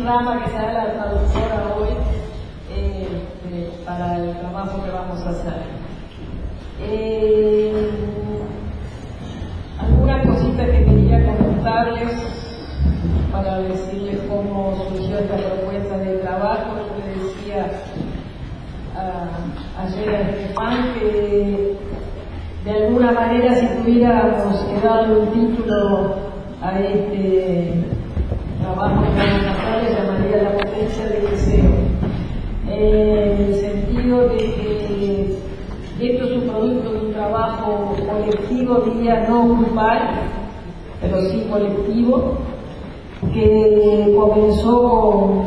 Rama, que será la traductora hoy para el trabajo que vamos a hacer. Algunas cositas que quería comentarles para decirles cómo surgió esta propuesta de trabajo. Yo le decía ayer a Estefan que de alguna manera, si tuviéramos que darle un título a este trabajo que vamos a hacer, le llamaría La potencia del deseo, en el sentido de que esto es un producto de un trabajo colectivo, diría no grupal, pero sí colectivo, que comenzó con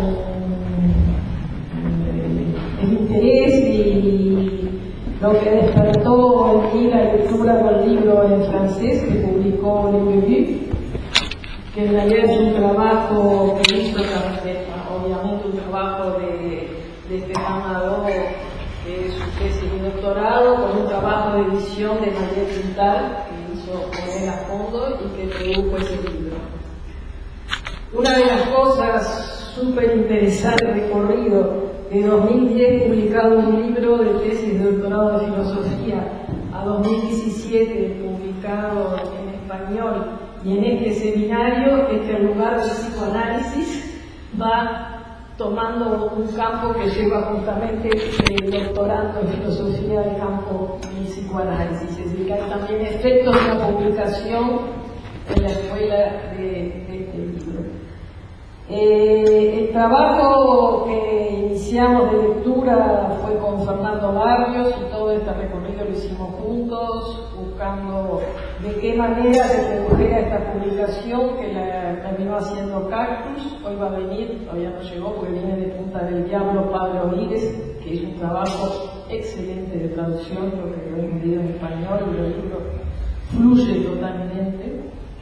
el interés y lo que despertó en mí la lectura del libro en francés que publicó Le Début, que en realidad es un trabajo que hizo obviamente un trabajo de Estefan Hadot, que es su tesis de doctorado, con un trabajo de edición de Marielle Quintal, que hizo con él a fondo y que produjo ese libro. Una de las cosas súper interesantes recorrido de 2010 publicado un libro de tesis de doctorado de filosofía a 2017 publicado en español y en este seminario es que en lugar del psicoanálisis va tomando un campo que lleva justamente el doctorando en filosofía del campo del psicoanálisis, es decir, que hay también efectos de la publicación en la escuela de este libro. El trabajo que iniciamos de lectura fue con Fernando Barrios y todo este recorrido lo hicimos juntos, buscando de qué manera se produjera esta publicación que la terminó haciendo Cactus. Hoy va a venir, todavía no llegó porque viene de Punta del Diablo Pablo Íguez, que es un trabajo excelente de traducción, creo que lo hemos leído en español y el libro fluye totalmente.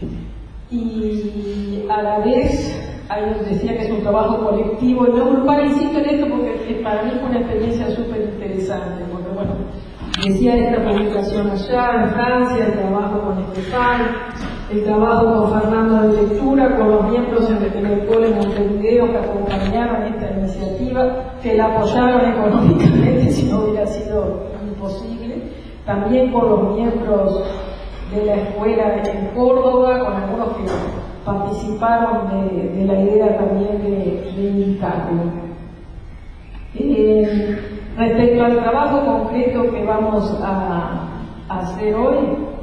Y a la vez decía que es un trabajo colectivo y no grupal. Insisto en esto porque para mí fue una experiencia súper interesante, porque bueno, decía esta publicación allá en Francia, el trabajo con Estefan, el trabajo con Fernando de lectura, con los miembros en el cole Montevideo que acompañaron esta iniciativa, que la apoyaron económicamente si no hubiera sido imposible, también con los miembros de la escuela en Córdoba, con algunos que participaron de la idea también de invitarlo. Respecto al trabajo concreto que vamos a hacer hoy,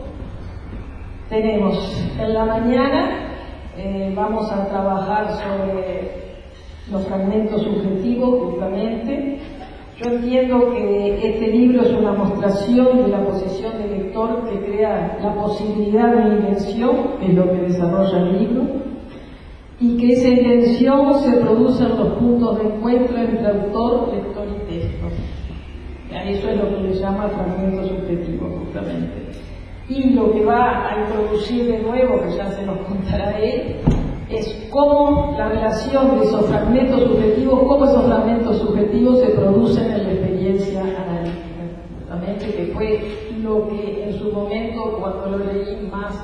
tenemos en la mañana, vamos a trabajar sobre los fragmentos subjetivos justamente. Yo entiendo que este libro es una mostración de la posición del lector que crea la posibilidad de una intención, que es lo que desarrolla el libro, y que esa intención se produce en los puntos de encuentro entre autor, lector y texto. A eso es lo que le llama fragmento subjetivo, justamente. Y lo que va a introducir de nuevo, que ya se nos contará él, es cómo la relación de esos fragmentos subjetivos, cómo esos fragmentos subjetivos se producen en la experiencia analítica, justamente, que fue lo que en su momento, cuando lo leí más,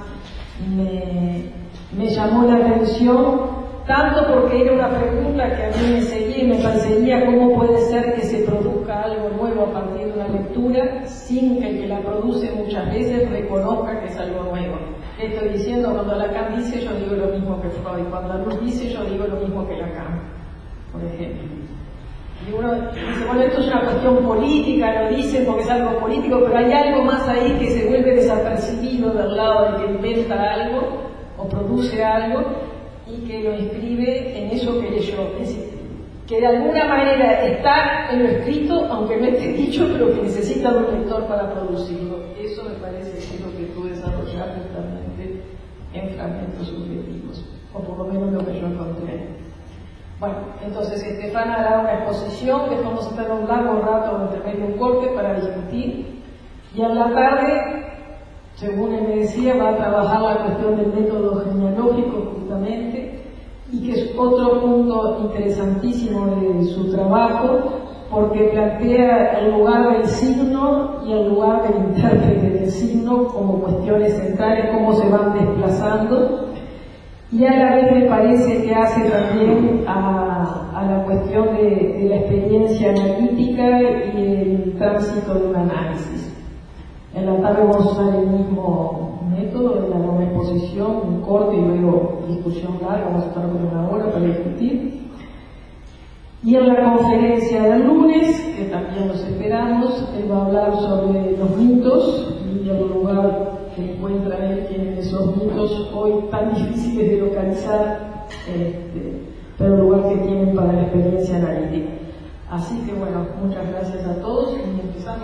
me llamó la atención, tanto porque era una pregunta que a mí me seguía y me perseguía: cómo puede ser que se produzca algo nuevo a partir de una lectura sin que el que la produce muchas veces reconozca que es algo nuevo. Estoy diciendo, cuando Lacan dice, yo digo lo mismo que Freud; cuando Luz dice, yo digo lo mismo que Lacan, por ejemplo. Y uno dice, bueno, esto es una cuestión política, lo dicen porque es algo político, pero hay algo más ahí que se vuelve desapercibido del lado de que inventa algo o produce algo y que lo inscribe en eso que leyó. Es decir, que de alguna manera está en lo escrito, aunque no esté dicho, pero que necesita un lector para producirlo. Eso me parece que es lo que tú desarrollas justamente en fragmentos subjetivos, o por lo menos lo que yo encontré. Bueno, entonces Estefan hará una exposición, que vamos a estar un largo rato entre medio un corte para discutir, y a la tarde, según él me decía, va a trabajar la cuestión del método genealógico justamente, y que es otro punto interesantísimo de su trabajo, porque plantea el lugar del signo y el lugar del intérprete del signo como cuestiones centrales, cómo se van desplazando, y a la vez me parece que hace también a la cuestión de la experiencia analítica y el tránsito de un análisis. En la tarde vamos a usar el mismo método, de la nueva exposición, un corte y luego discusión larga, vamos a estar por 1 hora para discutir. Y en la conferencia del lunes, que también los esperamos, él va a hablar sobre los mitos y el lugar que encuentra él en esos mitos hoy tan difíciles de localizar, pero el lugar que tienen para la experiencia analítica. Así que bueno, muchas gracias a todos y empezamos.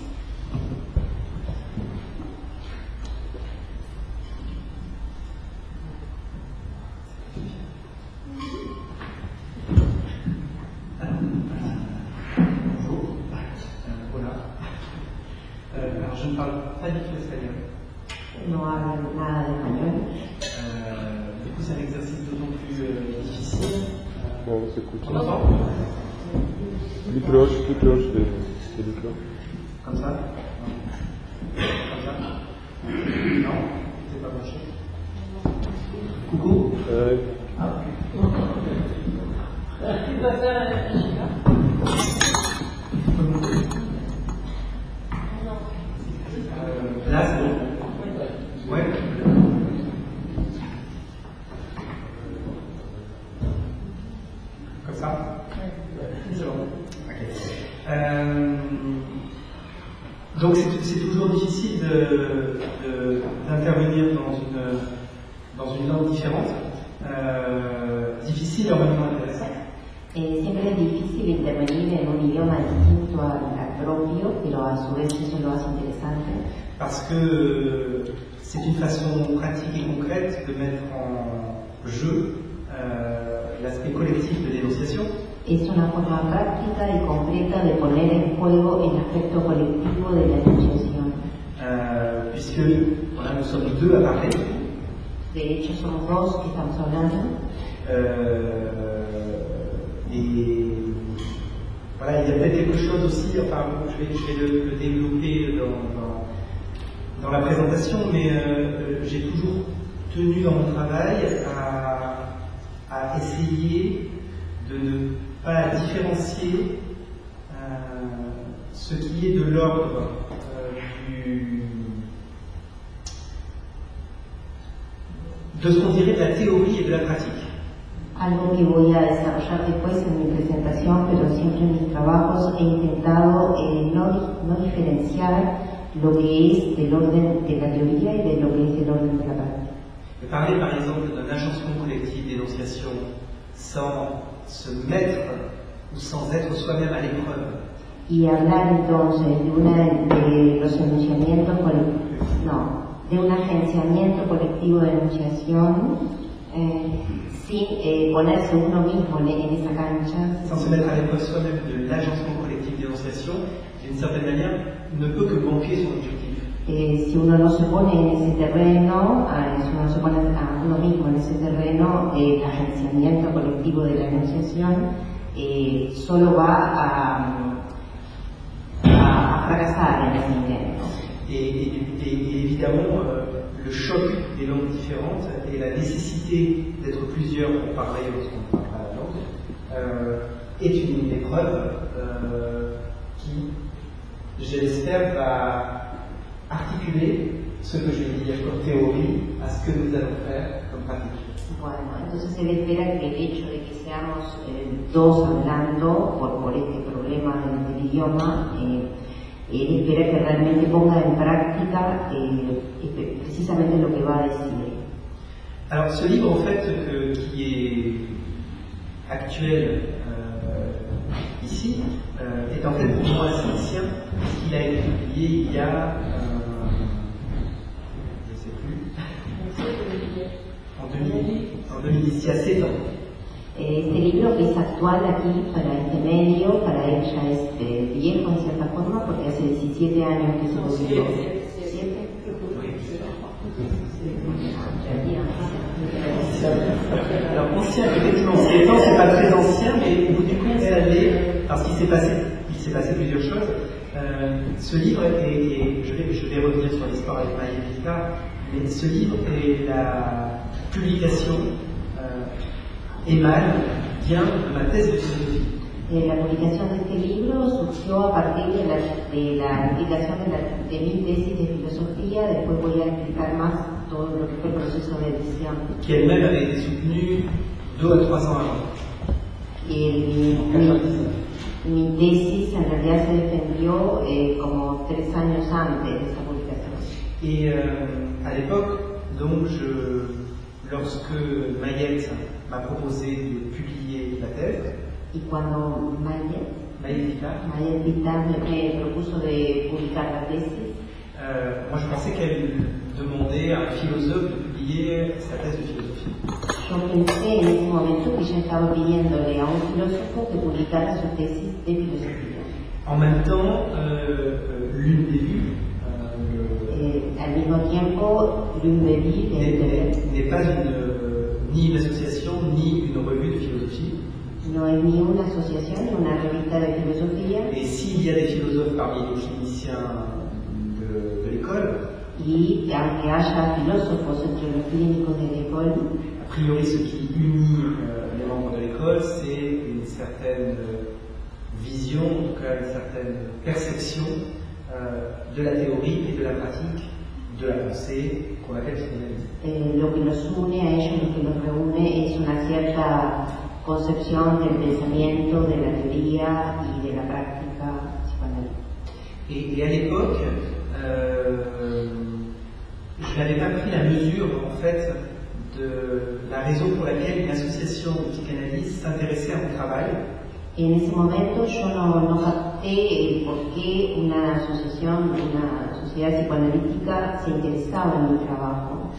Alors je ne parle pas du tout espagnol. No hablo nada de español. Du coup c'est un exercice d'autant plus difficile. On s'écoute. On entend? Plus proche des micros. Comme ça? Comme ça? Non? C'est pas branché? Coucou? Ah, là c'est bon. Ouais. Comme ça? C'est bon. Ok. Donc c'est toujours difficile d'intervenir dans une langue différente. Difficile et en même temps intéressant. Siempre es difícil intervenir en un idioma distinto al propio, pero a su vez eso lo hace interesante. Parce que c'est une façon pratique et concrète de mettre en jeu l'aspect collectif de l'énonciation. Es una forma práctica y concreta de poner en juego el aspecto colectivo de la enunciación. Puisque voilà, nous sommes deux à parler. De hecho, somos dos que estamos hablando. Et voilà, il y a peut-être quelque chose aussi, enfin je vais le développer dans la présentation, mais j'ai toujours tenu dans mon travail à essayer de ne pas différencier ce qui est de l'ordre de ce qu'on dirait de la théorie et de la pratique. Algo que voy a desarrollar después en mi presentación, pero siempre en mis trabajos he intentado no diferenciar lo que es del orden de la teoría y de lo que es del orden de la práctica. Parler par exemple d'un agencement collectif d'énonciation sans se mettre ou sans être soi-même à l'épreuve. Y hablar entonces de los enunciamientos de un agenciamiento colectivo de enunciación sin ponerse uno mismo en esa cancha. Sans se mettre à l'épreuve soi-même de l'agencement collectif d'énonciation, d'une certaine manière, ne peut que manquer son objectif. Si uno no se pone en ese terreno, si uno se pone a uno mismo en ese terreno del agenciamiento colectivo de la enunciación, solo va a fracasar en ese intento. Et évidemment, le choc des langues différentes et la nécessité d'être plusieurs pour parler lorsqu'on ne parle pas la langue est une épreuve qui, je l'espère, va articuler ce que je vais dire comme théorie à ce que nous allons faire comme pratique. Bueno, entonces él espera que el hecho de que seamos dos hablando por este problema del idioma, él espera que realmente ponga en práctica precisamente lo que va a decir. Alors ce livre en fait qui est actuel ici est en fait pour moi assez ancien, puisqu'il a été publié il y a je ne sais plus en 2010, il y a 7 ans. Este libro que es actual aquí para este medio, para él ya es viejo en cierta forma porque hace 17 años que se publicó. Alors ancien, effectivement, 7 ans, c'est pas très ancien, mais au bout du compte, ça l'est, parce qu'il s'est passé plusieurs choses. Ce livre, je vais revenir sur l'histoire avec Mayel plus tard, mais ce livre est la publication vient de ma thèse de philosophie. La publicación de este libro surgió a partir de la publicación de mi tesis de filosofía. Después voy a explicar más todo lo que fue el proceso de edición. Qui elle-même avait été soutenue 2 à 3 ans avant. Mi tesis en realidad se defendió como 3 años antes de esta publicación. Et à l'époque, donc, lorsque Mayette m'a proposé de publier la thèse, y cuando Mayette Vitar me propuso de publicar la tesis, moi je pensais qu'elle demandait à un philosophe de publier sa thèse de philosophie. Yo pensé en ese momento que ella estaba pidiéndole a un filósofo que publicara su tesis de filosofía. En même temps, l'une des vues, al mismo tiempo, l'une des vues n'est pas ni une association ni une revue de philosophie. No es ni una asociación ni una revista de filosofía. Et s'il y a des philosophes parmi les cliniciens de l'école, y aunque haya filósofos entre los clínicos de l'école, a priori ce qui unit les membres de l'école, c'est une certaine vision, en tout cas une certaine perception de la théorie et de la pratique de la pensée qu'on appelle psychanalyse. Lo que los une a ellos, lo que los reúne es una cierta concepción del pensamiento, de la teoría y de la práctica psicoanalítica. Et à l'époque, je n'avais pas pris la mesure, en fait, de la raison pour laquelle une association de psychanalyse s'intéressait à mon travail. En ese momento yo no capté por qué una asociación, una sociedad psicoanalítica se interesaba en mi trabajo.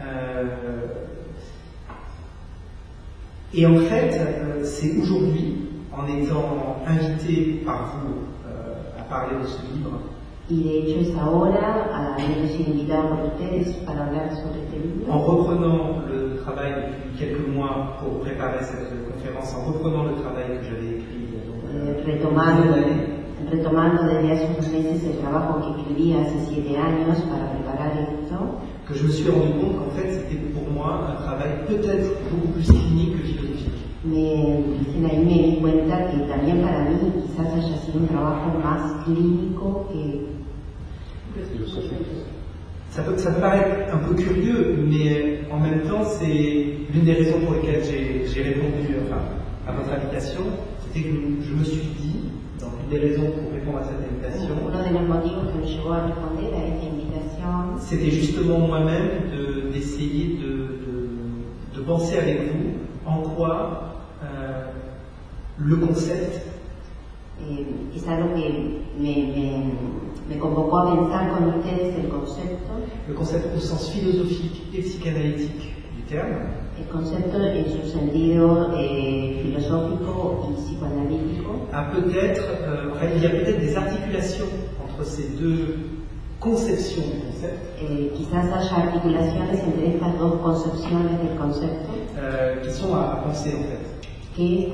Et en fait, c'est aujourd'hui, en étant invité par vous à parler de ce livre, y de hecho es ahora, habiendo sido invitado por ustedes para hablar sobre este libro, en reprenant le travail depuis quelques mois pour préparer cette conférence, en reprenant le travail que j'avais écrit retomando desde hace unos meses el trabajo que escribí hace 7 años para preparar esto, que je me suis rendu compte qu'en fait c'était pour moi un travail peut-être beaucoup plus clinique que philosophique. Recién ahí me di cuenta que también para mí quizás haya sido un trabajo más clínico que... Ça peut paraître un peu curieux, mais en même temps c'est l'une des raisons pour lesquelles j'ai répondu à votre invitation, c'était que je me suis dit, dans une des raisons pour répondre à cette invitation, uno de los motivos que me llevó a responder a esta invitación, c'était justement moi-même d'essayer de penser avec vous en quoi le concept es algo que me convocó a pensar con ustedes el concepto au sens philosophique et psychanalytique du terme, el concepto en su sentido filosófico y psicoanalítico. Il y a peut-être des articulations entre ces deux conceptions du concept quizás haya articulaciones entre estas dos concepciones del concepto qui sont à penser en fait. Que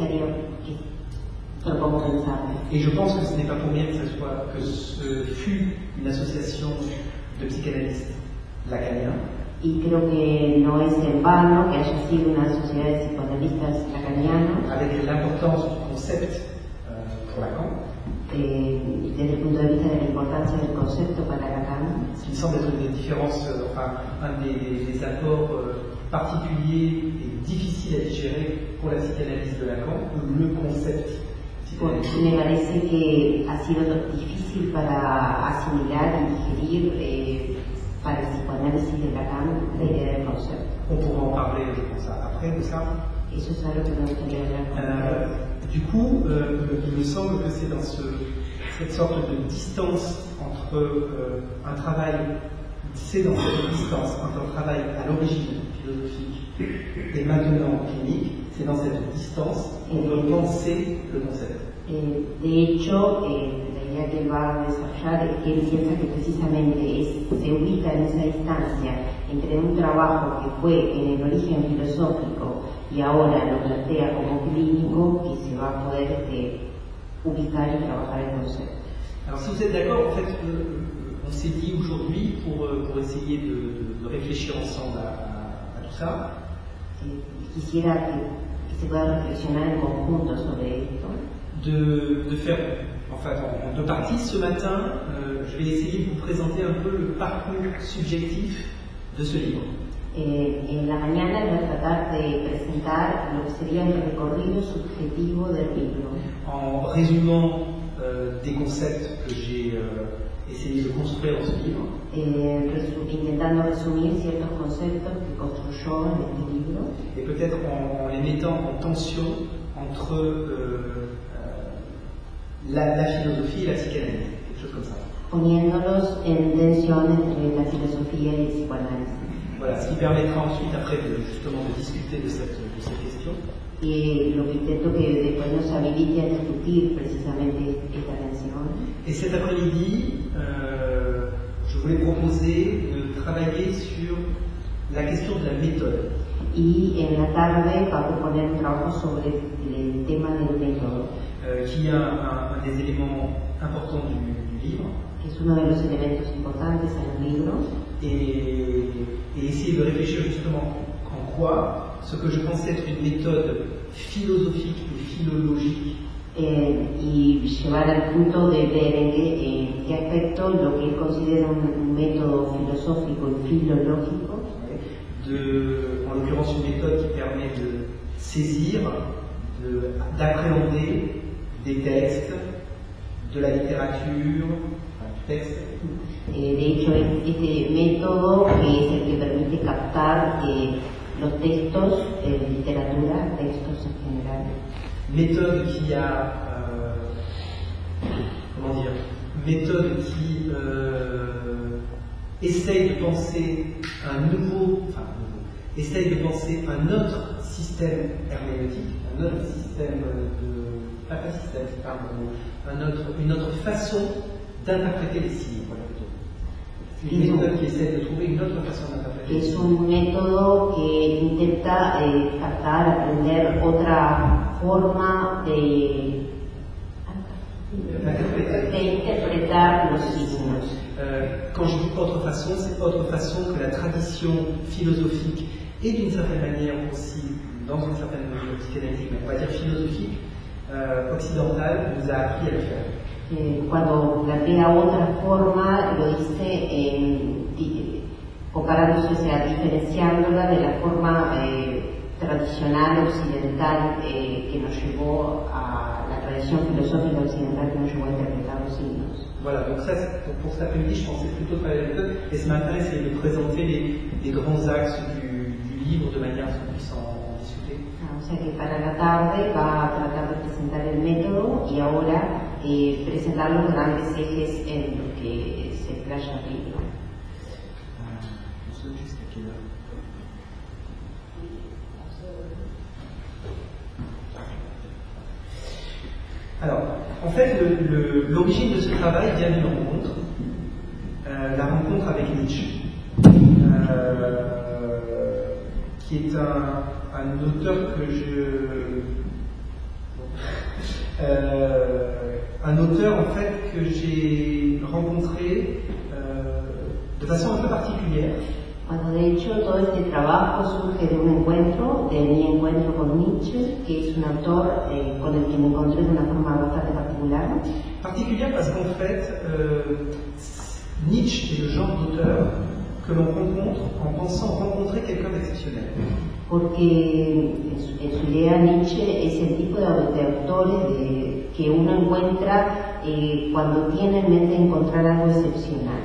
propongo pensar. Et je pense que ce n'est pas pour rien que ce fut une association de psychanalystes lacaniens. Y creo que no es en vano que haya sido una sociedad de psicoanalistas lacanianos. Avec l'importance du concept pour Lacan. Desde el punto de vista de la importancia del concepto para Lacan. Ce qui me semble être une des différences, un des apports particuliers et difficiles à digérer pour la psychanalyse de Lacan, le concept psychanalytique. Me parece que ha sido difícil para asimilar y digerir para el psicoanálisis de Lacan la idea del concepto. On pourra en parler, je pense, après de ça. Eso es algo que me gustaría hablar. Du coup, il me semble que c'est dans cette sorte de distance entre un travail, c'est dans cette distance entre un travail à l'origine philosophique et maintenant clinique, c'est dans cette distance qu'on doit penser le concept. De hecho, la idea que él va a desarrollar es que él piensa que precisamente se ubica en esa distancia entre un trabajo que fue en el origen filosófico y ahora lo plantea como clínico, que se va a poder ubicar y trabajar el concepto. Alors si vous êtes d'accord, en fait, on s'est dit aujourd'hui, pour essayer de réfléchir ensemble à tout ça, Quisiera que se pueda reflexionar en conjunto sobre esto, de faire, enfin, en deux parties. Ce matin, je vais essayer de vous présenter un peu le parcours subjectif de ce livre. En la mañana voy a tratar de presentar lo que sería el recorrido subjetivo del libro, En résumant des concepts que j'ai essayé de construire dans ce livre, intentando resumir ciertos conceptos que construyó en este libro et peut-être en les mettant en tension entre la philosophie et la psychanalyse, quelque chose comme ça. poniéndolos en tensión entre la filosofía y el psicoanálisis. Voilà, ce qui permettra ensuite, après, justement, de discuter de cette question. Y lo que intento que después nos habilite a discutir precisamente esta tensión. Et cet après-midi, je voulais proposer de travailler sur la question de la méthode. Y en la tarde va a proponer un trabajo sobre el tema del método, Qui est un des éléments importants du livre, que es uno de los elementos importantes en el libro, et essayer de réfléchir justement en quoi ce que je pense être une méthode philosophique et philologique y llevar al punto de ver en qué aspecto lo que él considera un método filosófico y filológico, en l'occurrence une méthode qui permet de saisir, d'appréhender des textes, de la littérature, du texte. De hecho, este método es el que permite captar los textos, literatura, textos en general. Méthode qui a, comment dire, méthode qui essaye de penser essaye de penser un autre système herméneutique, un autre système une autre façon d'interpréter les signes. Voilà, plutôt. Une méthode qui essaie de trouver une autre façon d'interpréter les signes. Es un método que intenta captar, aprender otra forma de interpretar los signos. Quand je dis autre façon, c'est autre façon que la tradition philosophique et d'une certaine manière aussi, dans une certaine mesure psychanalytique, mais on va dire philosophique, occidentale, nous a appris à le faire. Cuando plantea otra forma, lo dice comparándose, o sea, diferenciándola de la forma tradicional occidental que nos llevó a la tradición filosófica occidental que nos llevó a interpretar los signos. Voilà, donc ça, pour cet après-midi, je pensais plutôt travailler la méthode, et ce matin, essayer de présenter les grands axes du livre de manière à ce qu'on puisse en discuter. O sea que para la tarde va a tratar de presentar el método y ahora presentar los grandes ejes en los que se playa el libro. Jusqu'à quelle heure? Alors, en fait, l'origine de ce travail vient d'une rencontre, la rencontre avec Nietzsche, qui est un auteur que un auteur en fait que j'ai rencontré de façon un peu particulière. Bueno, de hecho, todo este trabajo surge de un encuentro, de mi encuentro con Nietzsche, que es un autor con el que me encontré de una forma bastante particular. Particulière parce qu'en fait, Nietzsche est le genre d'auteur que l'on rencontre en pensant rencontrer quelqu'un d'exceptionnel. Porque en su idea Nietzsche es el tipo de autores que uno encuentra cuando tiene en mente encontrar algo excepcional.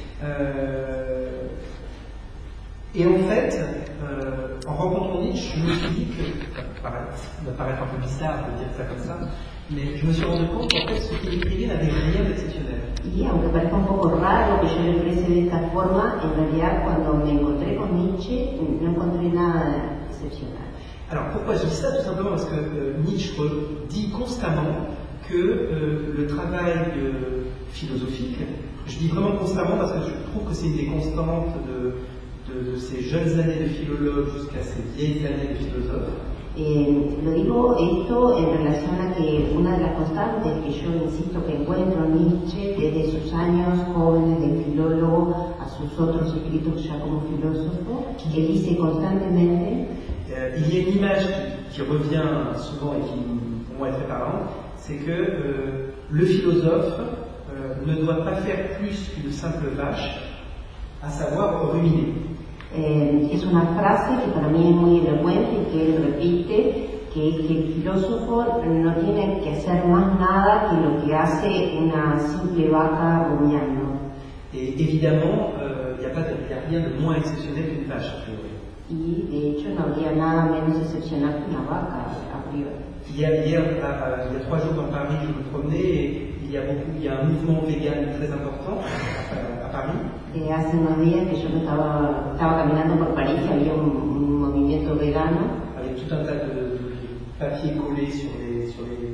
Et en fait, en rencontrant Nietzsche, je me suis dit que, ça va paraître un peu bizarre de dire ça comme ça, mais je me suis rendu compte qu'en fait, ce qu'il écrivait n'avait rien d'exceptionnel. Y aunque parezca un poco raro que yo lo exprese de esta forma, en realidad cuando me encontré con Nietzsche no encontré nada excepcional. Alors pourquoi je dis ça? Tout simplement parce que Nietzsche dit constamment que le travail philosophique, je dis vraiment constamment parce que je trouve que c'est une des constantes de ces jeunes années de philologue jusqu'à ces vieilles années de philosophe, Lo digo esto en relación a que una de las constantes que yo insisto que encuentro en Nietzsche desde sus años jóvenes de filólogo a sus otros escritos ya como filósofo, él dice constantemente. Il y a une image qui revient souvent et qui, pour moi, est très parlante, c'est que le philosophe ne doit pas faire plus qu'une simple vache, à savoir ruminer. Es una frase que para mí es muy elocuente y que él repite, que es que el filósofo no tiene que hacer más nada que lo que hace una simple vaca rumiando. Et évidemment, il n'y a rien de moins exceptionnel qu'une vache, a priori. Y de hecho no habría nada menos excepcional que una vaca a priori. Il y a 3 jours dans Paris, je me promenais et il y a un mouvement vegan très important à Paris. Hace unos días que yo estaba caminando por París y había un movimiento vegano. Avec tout un tas de papiers collés sur les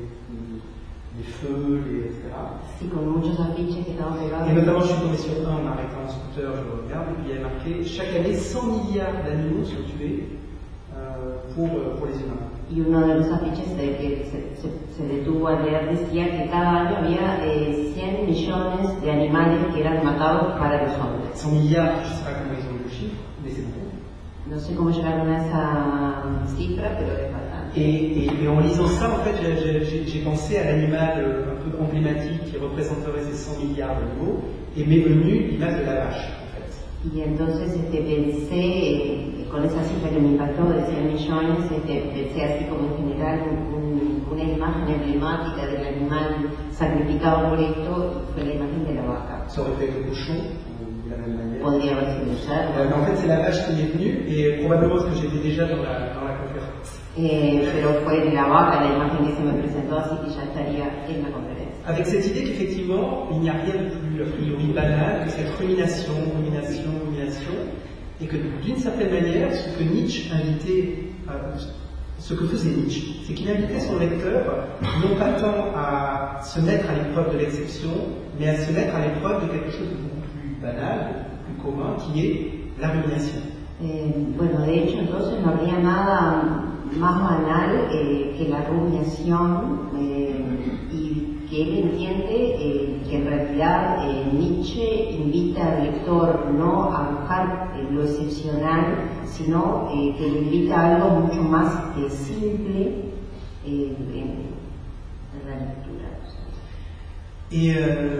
feux, etc. Sí, con muchos afiches que estaban pegados. Et notamment, je suis tombé sur un en m'arrêtant en scooter, je le regarde, et puis il y avait marqué chaque année 100 milliards d'animaux sont tués pour les humains. Y uno de los afiches que se detuvo a leer decía que cada año había 100 millones de animales que eran matados para los hombres. 100 milliards, je ne sais pas comment ils ont eu le chiffre, mais c'est beaucoup. No sé cómo llegaron a esa cifra, pero es bastante. Et en lisant ça, en fait, j'ai pensé à l'animal un peu emblématique qui représenterait ces 100 milliards d'animaux, et m'est venue l'image de la vache, en fait. Y entonces pensé, con esa cifra que me impactó de 100 millones, pensé así como en general una imagen emblemática del animal sacrificado por esto, fue la imagen de la vaca. Ça aurait pu être le cochon, de la même manière. Podría haber sido cerdo. Mais en fait, c'est la vache qui m'est venue, et probablement parce que j'étais déjà dans la conférence. Pero fue la vaca la imagen que se me presentó, así que ya estaría en la conferencia. Avec cette idée qu'effectivement, il n'y a rien de plus a priori banal que cette rumination, et que d'une certaine manière, ce que Nietzsche invitait, ce que faisait Nietzsche, c'est qu'il invitait son lecteur non pas tant à se mettre à l'épreuve de l'exception, mais à se mettre à l'épreuve de quelque chose de beaucoup plus banal, de beaucoup plus commun, qui est la rumination. Bueno, de hecho, entonces no habría nada más banal que la rumiación y que él entiende que en realidad Nietzsche invita al lector no a buscar lo excepcional, sino que le invita a algo mucho más simple en la lectura. Et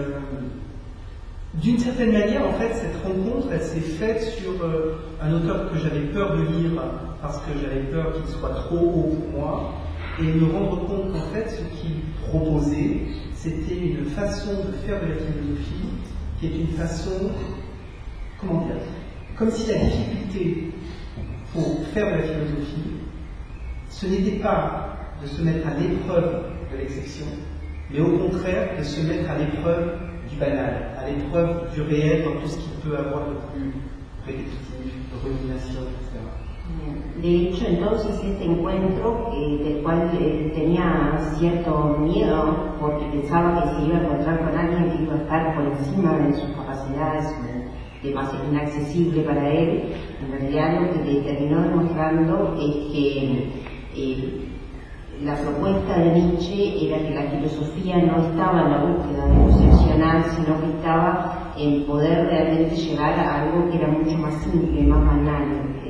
d'une certaine manière, en fait, cette rencontre, elle s'est faite sur un auteur que j'avais peur de lire parce que j'avais peur qu'il soit trop haut pour moi, et me rendre compte qu'en fait, ce qu'il proposait, c'était une façon de faire de la philosophie qui est une façon, comment dire, comme si la difficulté pour faire de la philosophie, ce n'était pas de se mettre à l'épreuve de l'exception, mais au contraire de se mettre à l'épreuve du banal, à l'épreuve du réel dans tout ce qu'il peut avoir de plus répétitif, de rumination, etc. De hecho, entonces este encuentro, del cual tenía cierto miedo, porque pensaba que se iba a encontrar con alguien que iba a estar por encima de sus capacidades, demasiado inaccesible para él, en realidad lo que le terminó demostrando es que la propuesta de Nietzsche era que la filosofía no estaba en la búsqueda de lo excepcional, sino que estaba en poder realmente llegar a algo que era mucho más simple, más banal.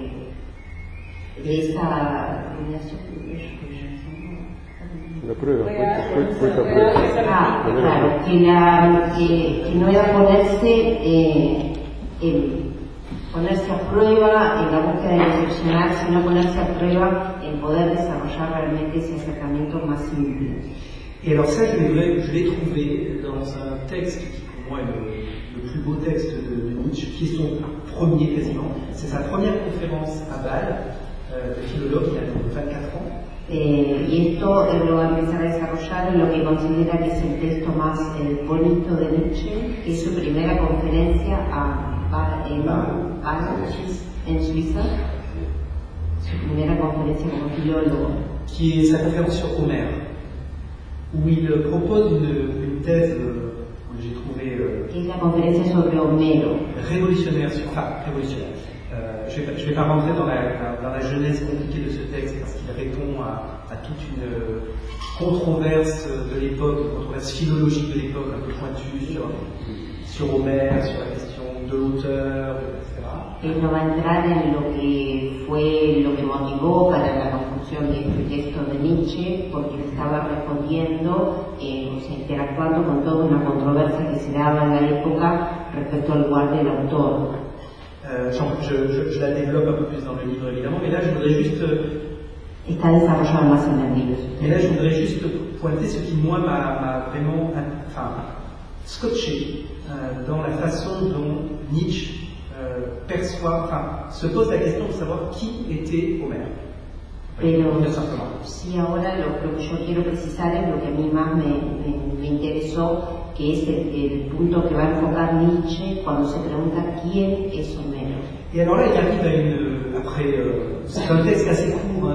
Esa la prueba, fue esta prueba. Claro, que no era ponerse a prueba en la búsqueda de lo excepcional, sino ponerse a prueba en poder desarrollar realmente ese acercamiento más simple. Et alors ça, je l'ai trouvé dans un texte qui pour moi est le plus beau texte de Nietzsche, qui est son premier quasiment. C'est sa première conférence à Bâle, de philologue, il a 24 ans. Y esto lo va a empezar a desarrollar en lo que considera que es el texto más bonito de Nietzsche, que es su primera conferencia en Suiza, su primera conferencia como filólogo. Qui est sa conférence sur Homère, où il propose une thèse que j'ai trouvée es la conferencia sobre Homero. révolutionnaire, Je ne vais pas rentrer dans la genèse compliquée de ce texte parce qu'il répond à toute une controverse de l'époque, une controverse philologique de l'époque un peu pointue sur Homère, sur la question de l'auteur, etc. Él no va a entrar en lo que fue lo que motivó para la construcción de este texto de Nietzsche, porque estaba respondiendo, o sea, interactuando con toda una controversia que se daba en la época respecto al lugar del autor. Je la développe un peu plus dans le livre évidemment, mais là je voudrais juste. Está desarrollado más en el libro. Mais là je voudrais juste pointer ce qui moi m'a vraiment scotché dans la façon dont Nietzsche se pose la question de savoir qui était Homère. Pero sí, ahora lo que yo quiero precisar es lo que a mí más me interesó, que es el punto que va a enfocar Nietzsche cuando se pregunta quién es Homero. Et alors là, il arrive c'est un texte assez court,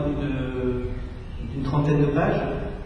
d'une trentaine de pages.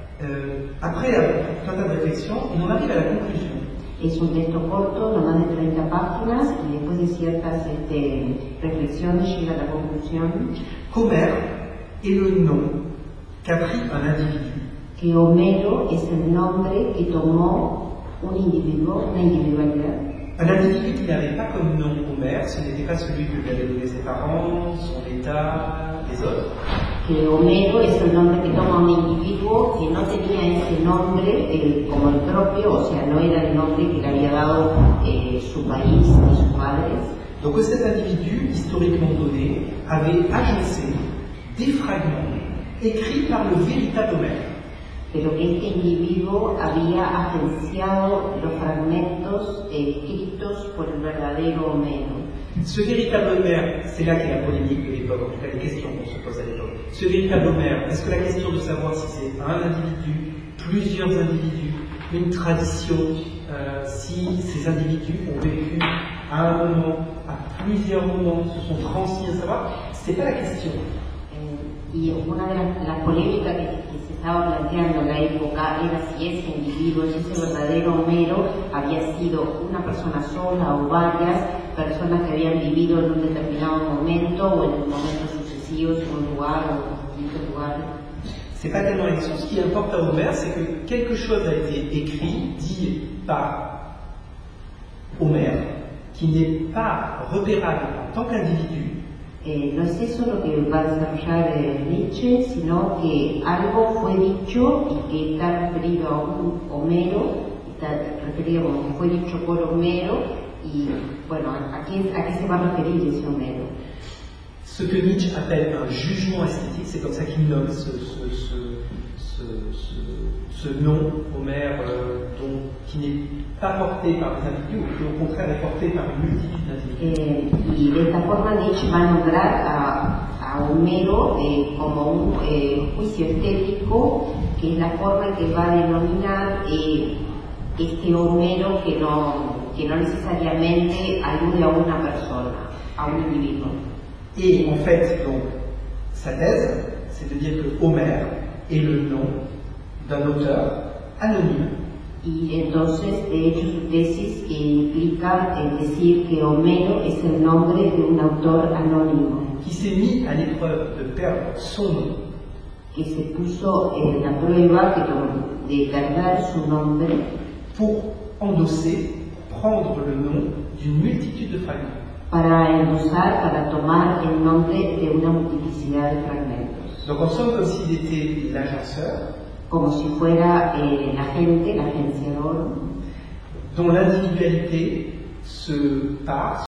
Après tout un tas de réflexions, il en arrive à la conclusion. Es un texto corto, no más de 30 páginas, y después de ciertas reflexiones llega a la conclusión qu'Homère est le nom qu'a pris un individu. Que Homero es el nombre que tomó un individuo, una individualidad. Un individu qui n'avait pas comme nom Homère, ce n'était pas celui que lui avaient donné ses parents, son état, les autres. Que Homero es el nombre que toma un individuo que no tenía ese nombre como el propio, o sea, no era el nombre que le había dado su país ni sus padres. Donc cet individu, historiquement donné, avait agencé des fragments écrits par le véritable Homère. Pero que este individuo había agenciado los fragmentos escritos por el verdadero Homero. Ce véritable Homère, c'est là qu'est la polémique de l'époque, en tout cas les questions qu'on se pose à l'époque. Ce véritable Homère, est-ce que la question de savoir si c'est un individu, plusieurs individus, une tradition, si ces individus ont vécu à un moment, à plusieurs moments, se sont transmis à savoir, c'est pas la question. Y una de las polémicas que se estaba planteando en la época era si ese individuo, si ese verdadero Homero había sido una persona sola o varias personas que habían vivido en un determinado momento o en momentos sucesivos en un lugar o en distintos lugares. C'est pas tellement la question. Ce qui importe à Homère, c'est que quelque chose a été écrit, dit par Homère, qui n'est pas repérable en tant qu'individu. No es eso lo que va a desarrollar Nietzsche, sino que algo fue dicho y que está referido a un Homero, está referido como que fue dicho por Homero, y bueno, ¿a qué se va a referir ese Homero? Ce que Nietzsche appelle un jugement esthétique, c'est comme ça qu'il nomme ce nom, Homère, qui n'est pas porté par des individus, ou qui au contraire est porté par une multitude d'individus. Y de esta forma Nietzsche va a nombrar a Homero como un juicio estético, que es la forma en que va a denominar este Homero que no necesariamente alude a una persona, a un individuo. Et en fait, donc, sa thèse, c'est de dire que Homère est le nom d'un auteur anonyme. Y entonces, de hecho, su tesis implica decir que Homero es el nombre de un autor anónimo. Qui s'est mis à l'épreuve de perdre son nom. Que se puso en la prueba de perder su nombre. Pour endosser, prendre le nom d'une multitude de fragments. Para endosar, para tomar el nombre de una multiplicidad de fragmentos. Donc en somme, comme s'il était l'agenceur. Como si fuera l'agente, l'agenciador. Dont l'individualité se passe